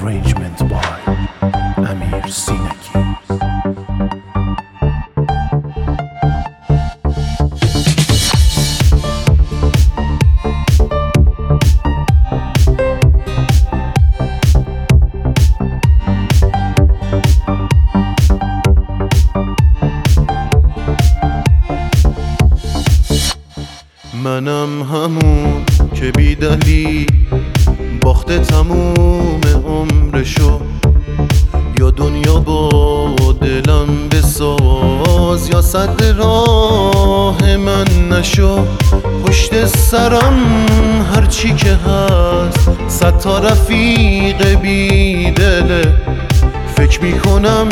Arrangement by امیر سینکی. منم همون که بی دلیل باخته تموم عمرشو، یا دنیا با دلم بساز یا صد راه من نشو. پشت سرم هرچی که هست صد تا رفیق بی دله، فکر میکنم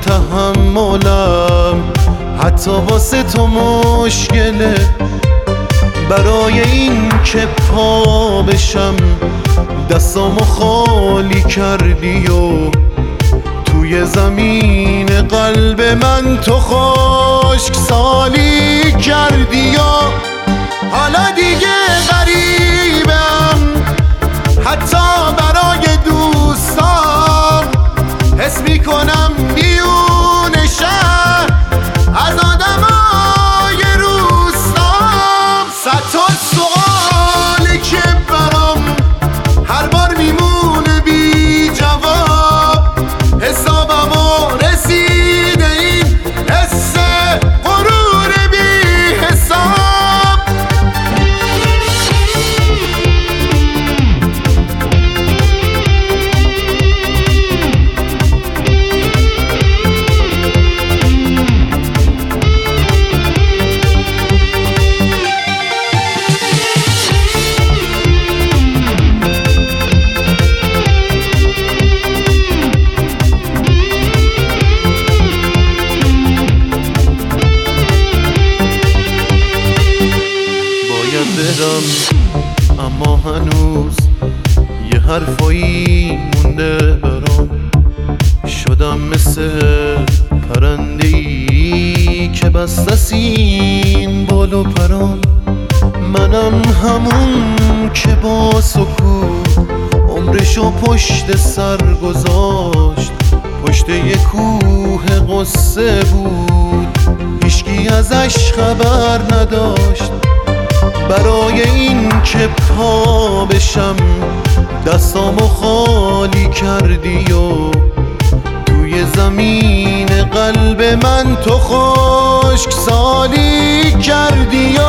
تحملم حتی واسه تو مشکله. برای این که پا بشم دستامو خالی کردی و توی زمین قلب من تو خشک سالی کردی. و حالا دیگه غریبم حتی برای دوستام، حس میکنم میون شهر از آدمای روستام. صد تا سوالی که برام هر بار میمونه بی جواب، حسابمو رسیده این حس غرور بی حساب. اما هنوز یه حرفایی مونده برام، شدم مثل پرنده‌ای که بسته سین بال و پرام. منم همون که با سکوت عمرشو پشت سر گذاشت، پشت یه کوه قصه بود هیچکی ازش خبر نداشت. برای این که پا بشم دستامو خالی کردی و توی زمین قلب من تو خشک سالی کردی.